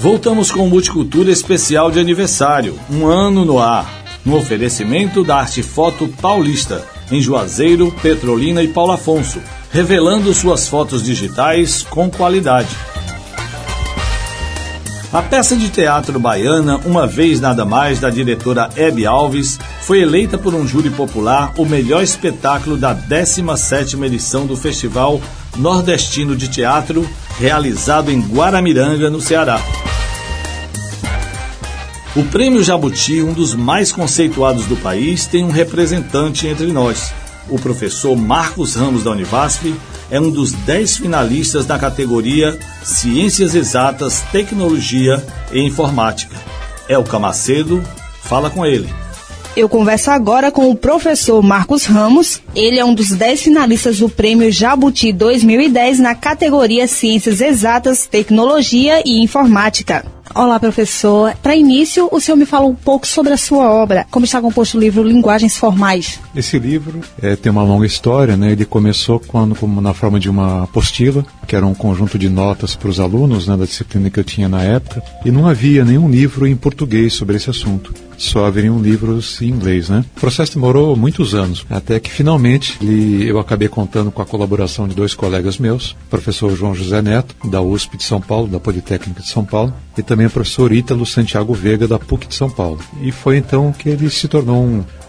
Voltamos com o Multicultura especial de aniversário, um ano no ar, no oferecimento da Arte Foto Paulista, em Juazeiro, Petrolina e Paulo Afonso, revelando suas fotos digitais com qualidade. A peça de teatro baiana, Uma Vez Nada Mais, da diretora Hebe Alves, foi eleita por um júri popular o melhor espetáculo da 17ª edição do Festival Nordestino de Teatro, realizado em Guaramiranga, no Ceará. O Prêmio Jabuti, um dos mais conceituados do país, tem um representante entre nós. O professor Marcos Ramos, da Univasf, é um dos 10 finalistas da categoria Ciências Exatas, Tecnologia e Informática. Elka Macedo fala com ele. Eu converso agora com o professor Marcos Ramos. Ele é um dos 10 finalistas do Prêmio Jabuti 2010 na categoria Ciências Exatas, Tecnologia e Informática. Olá, professor. Para início, o senhor me fala um pouco sobre a sua obra. Como está composto o livro Linguagens Formais? Esse livro tem uma longa história, né? Ele começou como na forma de uma apostila, que era um conjunto de notas para os alunos, né, da disciplina que eu tinha na época, e não havia nenhum livro em português sobre esse assunto. Só haveriam livros em inglês, né? O processo demorou muitos anos, até que finalmente eu acabei contando com a colaboração de 2 colegas meus, o professor João José Neto, da USP de São Paulo, da Politécnica de São Paulo, e também o professor Ítalo Santiago Veiga, da PUC de São Paulo. E foi então que ele se tornou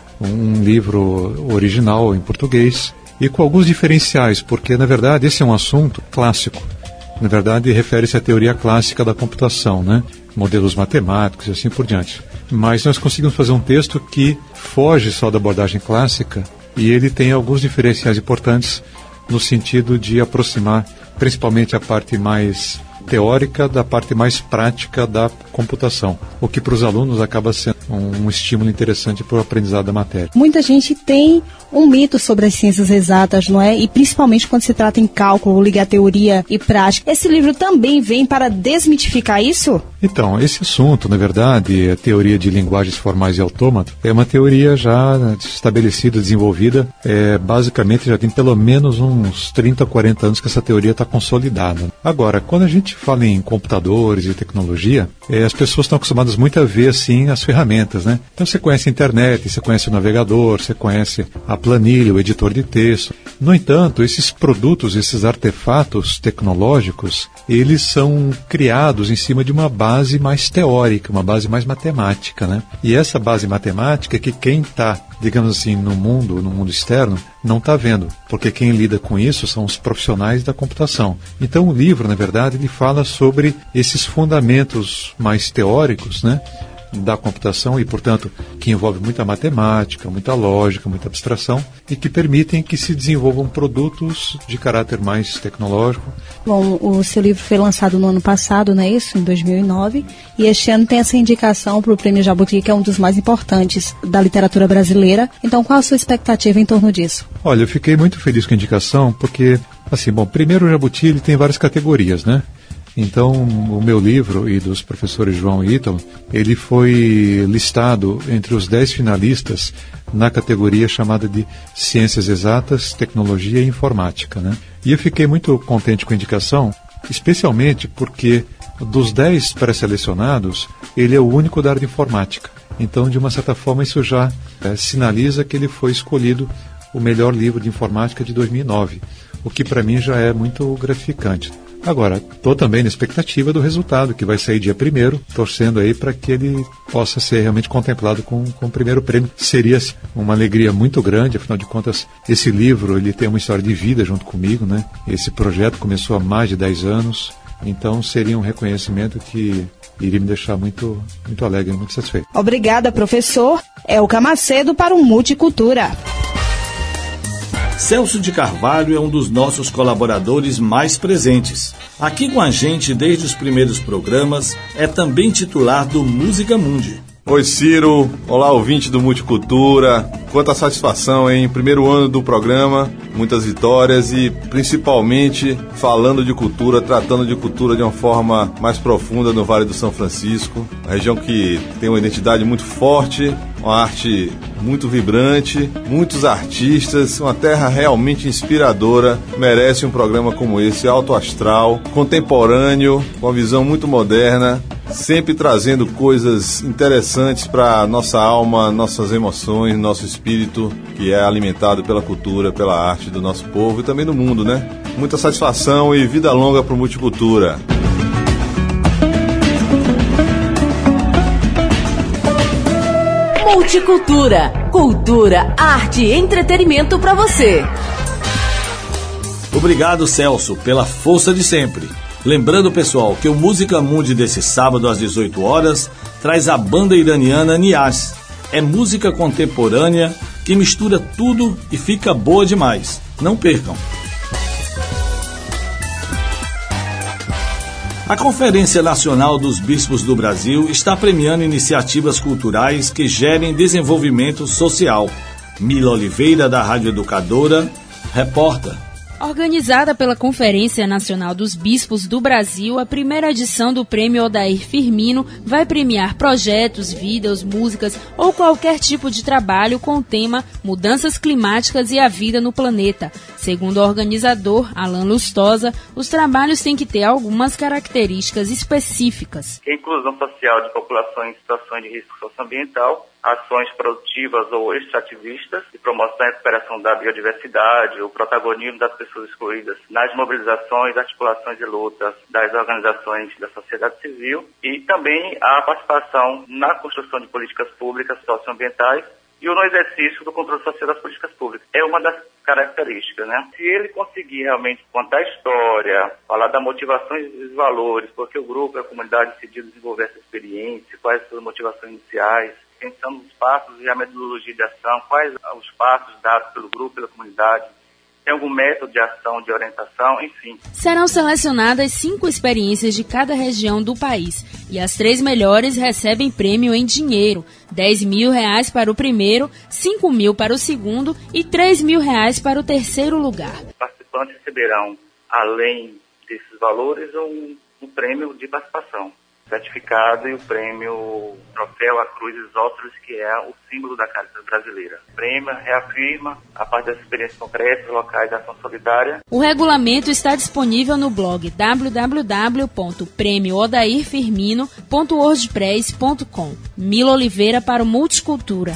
um livro original em português e com alguns diferenciais, porque na verdade esse é um assunto clássico. Na verdade refere-se à teoria clássica da computação, né? Modelos matemáticos e assim por diante. Mas nós conseguimos fazer um texto que foge só da abordagem clássica e ele tem alguns diferenciais importantes no sentido de aproximar principalmente a parte mais teórica da parte mais prática da computação, o que para os alunos acaba sendo um estímulo interessante para o aprendizado da matéria. Muita gente tem um mito sobre as ciências exatas, não é? E principalmente quando se trata em cálculo, ligar teoria e prática. Esse livro também vem para desmitificar isso? Então, esse assunto, na verdade, a teoria de linguagens formais e autômato, é uma teoria já estabelecida, desenvolvida, basicamente já tem pelo menos uns 30, 40 anos que essa teoria está consolidada. Agora, quando a gente fala em computadores e tecnologia, as pessoas estão acostumadas muito a ver, assim, as ferramentas, né? Então, você conhece a internet, você conhece o navegador, você conhece a planilha, o editor de texto. No entanto, esses produtos, esses artefatos tecnológicos, eles são criados em cima de uma base mais teórica, uma base mais matemática, né? E essa base matemática é que quem está, digamos assim, no mundo externo, não está vendo, porque quem lida com isso são os profissionais da computação. Então o livro, na verdade, ele fala sobre esses fundamentos mais teóricos, né, da computação e, portanto, que envolve muita matemática, muita lógica, muita abstração e que permitem que se desenvolvam produtos de caráter mais tecnológico. Bom, o seu livro foi lançado no ano passado, não é isso? Em 2009. E este ano tem essa indicação para o Prêmio Jabuti, que é um dos mais importantes da literatura brasileira. Então, qual a sua expectativa em torno disso? Olha, eu fiquei muito feliz com a indicação porque, assim, bom, primeiro o Jabuti ele tem várias categorias, né? Então, o meu livro e dos professores João e Ítalo, ele foi listado entre os 10 finalistas na categoria chamada de Ciências Exatas, Tecnologia e Informática, né? E eu fiquei muito contente com a indicação, especialmente porque dos 10 pré-selecionados, ele é o único da área de informática. Então, de uma certa forma, isso já sinaliza que ele foi escolhido o melhor livro de informática de 2009, o que para mim já é muito gratificante. Agora, estou também na expectativa do resultado, que vai sair dia 1º, torcendo aí para que ele possa ser realmente contemplado com o primeiro prêmio. Seria uma alegria muito grande, afinal de contas, esse livro ele tem uma história de vida junto comigo, né? Esse projeto começou há mais de 10 anos, então seria um reconhecimento que iria me deixar muito, muito alegre, muito satisfeito. Obrigada, professor. Elka Macedo para o Multicultura. Celso de Carvalho é um dos nossos colaboradores mais presentes. Aqui com a gente desde os primeiros programas, é também titular do Música Mundi. Oi, Ciro. Olá, ouvinte do Multicultura. Quanta satisfação, hein? Primeiro ano do programa, muitas vitórias e principalmente falando de cultura, tratando de cultura de uma forma mais profunda no Vale do São Francisco. Uma região que tem uma identidade muito forte, uma arte muito vibrante, muitos artistas, uma terra realmente inspiradora. Merece um programa como esse, alto astral, contemporâneo, com uma visão muito moderna sempre trazendo coisas interessantes para nossa alma, nossas emoções, nosso espírito, que é alimentado pela cultura, pela arte do nosso povo e também do mundo, né? Muita satisfação e vida longa para o Multicultura. Multicultura, cultura, arte e entretenimento para você. Obrigado, Celso, pela força de sempre. Lembrando, pessoal, que o Música Mundi desse sábado às 18 horas traz a banda iraniana Niaz. É música contemporânea que mistura tudo e fica boa demais. Não percam. A Conferência Nacional dos Bispos do Brasil está premiando iniciativas culturais que gerem desenvolvimento social. Mila Oliveira, da Rádio Educadora, reporta. Organizada pela Conferência Nacional dos Bispos do Brasil, a primeira edição do Prêmio Odair Firmino vai premiar projetos, vídeos, músicas ou qualquer tipo de trabalho com o tema Mudanças Climáticas e a Vida no Planeta. Segundo o organizador, Alan Lustosa, os trabalhos têm que ter algumas características específicas. A inclusão social de populações em situações de risco socioambiental, ações produtivas ou extrativistas de promoção e recuperação da biodiversidade, o protagonismo das pessoas excluídas nas mobilizações, articulações e lutas das organizações da sociedade civil e também a participação na construção de políticas públicas socioambientais e no exercício do controle social das políticas públicas. É uma das características, né? Se ele conseguir realmente contar a história, falar da motivação e dos valores, porque o grupo e a comunidade decidiu desenvolver essa experiência, quais são as motivações iniciais, pensando nos passos e a metodologia de ação, quais os passos dados pelo grupo, pela comunidade, tem algum método de ação, de orientação, enfim. Serão selecionadas 5 experiências de cada região do país e as 3 melhores recebem prêmio em dinheiro, R$10 mil para o primeiro, R$5 mil para o segundo e R$3 mil para o terceiro lugar. Os participantes receberão, além desses valores, um prêmio de participação. Certificado e o prêmio Troféu A Cruz Isópolis, que é o símbolo da Caritas brasileira. O prêmio reafirma a parte das experiências concretas locais da ação solidária. O regulamento está disponível no blog www.premioodairfirmino.wordpress.com. Mila Oliveira para o Multicultura.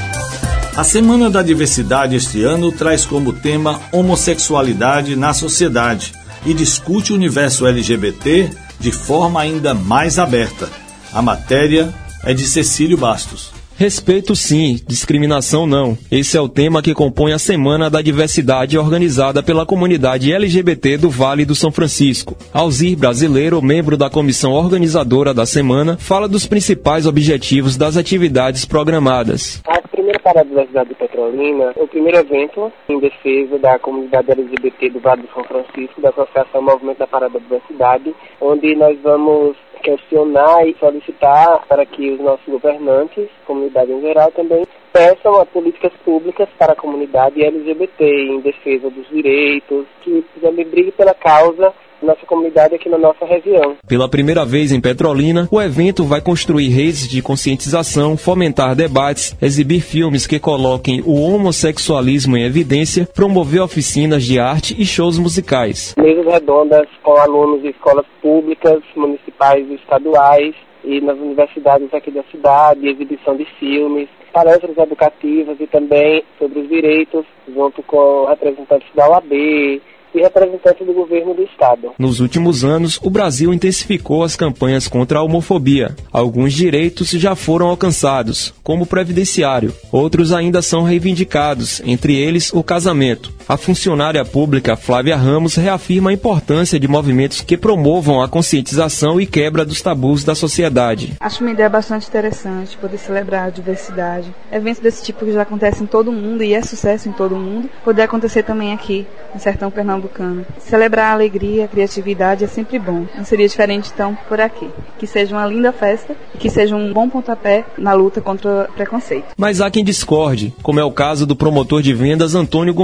A Semana da Diversidade este ano traz como tema homossexualidade na sociedade e discute o universo LGBT de forma ainda mais aberta. A matéria é de Cecílio Bastos. Respeito sim, discriminação não. Esse é o tema que compõe a Semana da Diversidade organizada pela comunidade LGBT do Vale do São Francisco. Alzir Brasileiro, membro da comissão organizadora da semana, fala dos principais objetivos das atividades programadas. A primeira Parada da Diversidade de Petrolina é o primeiro evento em defesa da comunidade LGBT do Vale do São Francisco, da Associação Movimento da Parada da Diversidade, onde nós vamos questionar e solicitar para que os nossos governantes, comunidade em geral, também peçam a políticas públicas para a comunidade LGBT em defesa dos direitos, que também brigue pela causa nossa comunidade aqui na nossa região. Pela primeira vez em Petrolina, o evento vai construir redes de conscientização, fomentar debates, exibir filmes que coloquem o homossexualismo em evidência, promover oficinas de arte e shows musicais. Mesas redondas com alunos de escolas públicas, municipais e estaduais e nas universidades aqui da cidade, exibição de filmes, palestras educativas e também sobre os direitos, junto com representantes da OAB, e representantes do governo do estado. Nos últimos anos, o Brasil intensificou as campanhas contra a homofobia. Alguns direitos já foram alcançados, como o previdenciário. Outros ainda são reivindicados, entre eles o casamento. A funcionária pública Flávia Ramos reafirma a importância de movimentos que promovam a conscientização e quebra dos tabus da sociedade. Acho uma ideia bastante interessante poder celebrar a diversidade. Eventos desse tipo que já acontecem em todo o mundo e é sucesso em todo o mundo, poder acontecer também aqui, no sertão pernambucano. Celebrar a alegria, a criatividade é sempre bom. Não seria diferente, então, por aqui. Que seja uma linda festa e que seja um bom pontapé na luta contra o preconceito. Mas há quem discorde, como é o caso do promotor de vendas Antônio Gonçalves.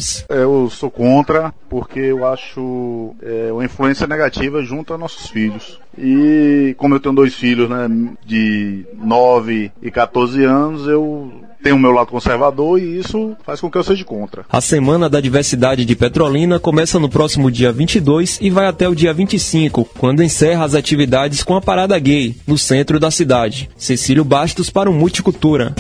atividades. Eu sou contra, porque eu acho uma influência negativa junto aos nossos filhos. E como eu tenho 2 filhos, né, de 9 e 14 anos, eu tenho o meu lado conservador e isso faz com que eu seja contra. A Semana da Diversidade de Petrolina começa no próximo dia 22 e vai até o dia 25, quando encerra as atividades com a Parada Gay, no centro da cidade. Cecílio Bastos para o Multicultura.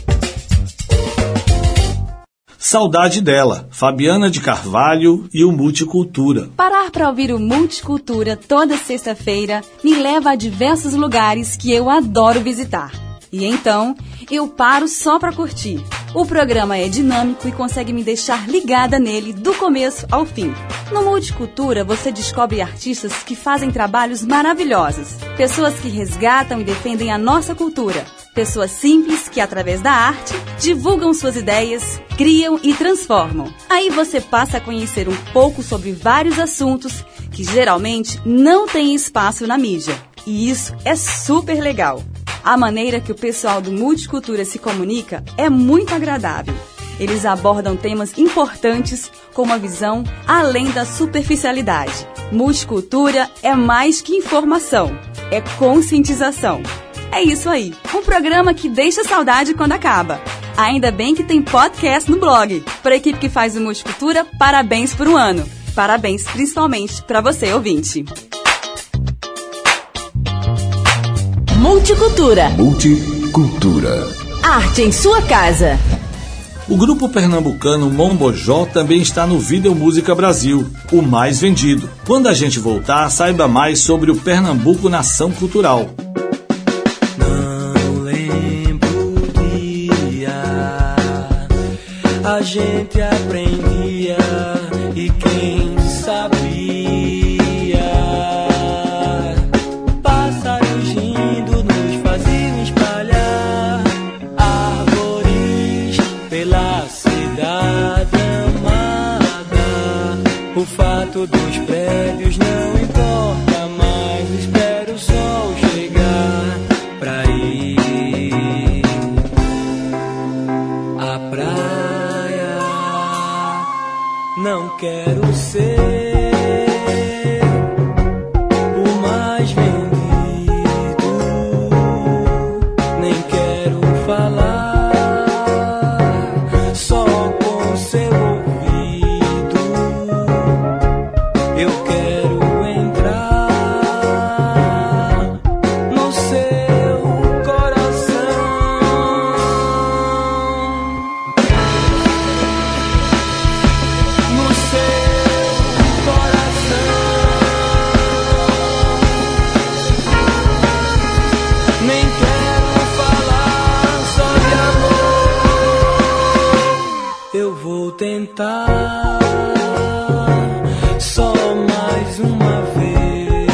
Saudade dela, Fabiana de Carvalho e o Multicultura. Parar para ouvir o Multicultura toda sexta-feira me leva a diversos lugares que eu adoro visitar. E então, eu paro só para curtir. O programa é dinâmico e consegue me deixar ligada nele do começo ao fim. No Multicultura, você descobre artistas que fazem trabalhos maravilhosos. Pessoas que resgatam e defendem a nossa cultura. Pessoas simples que, através da arte, divulgam suas ideias, criam e transformam. Aí você passa a conhecer um pouco sobre vários assuntos que geralmente não têm espaço na mídia. E isso é super legal. A maneira que o pessoal do Multicultura se comunica é muito agradável. Eles abordam temas importantes com uma visão além da superficialidade. Multicultura é mais que informação, é conscientização. É isso aí, um programa que deixa saudade quando acaba. Ainda bem que tem podcast no blog. Para a equipe que faz o Multicultura, parabéns por um ano. Parabéns principalmente para você, ouvinte. Multicultura. Multicultura. Arte em sua casa. O grupo pernambucano Mombojó também está no Video Música Brasil, o mais vendido. Quando a gente voltar, saiba mais sobre o Pernambuco Nação Cultural. Não lembro o dia, a gente aprendia e quem sabia. O fato dos prédios não importa mais. Espero o sol chegar pra ir à praia. Não quero ser o mais vendido, nem quero falar só com seu ouvido. Eu quero entrar no seu coração. No seu coração. Nem quero falar só de amor. Eu vou tentar. Só mais uma vez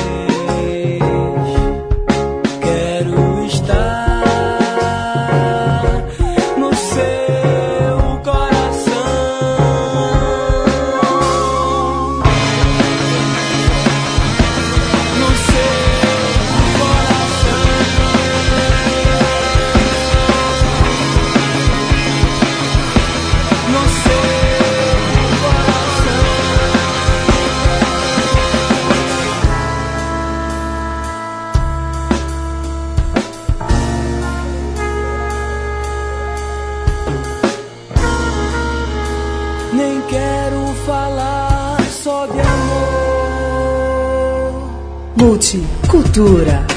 quero estar no seu coração. No seu coração. No seu nem quero falar só de amor. Multicultura.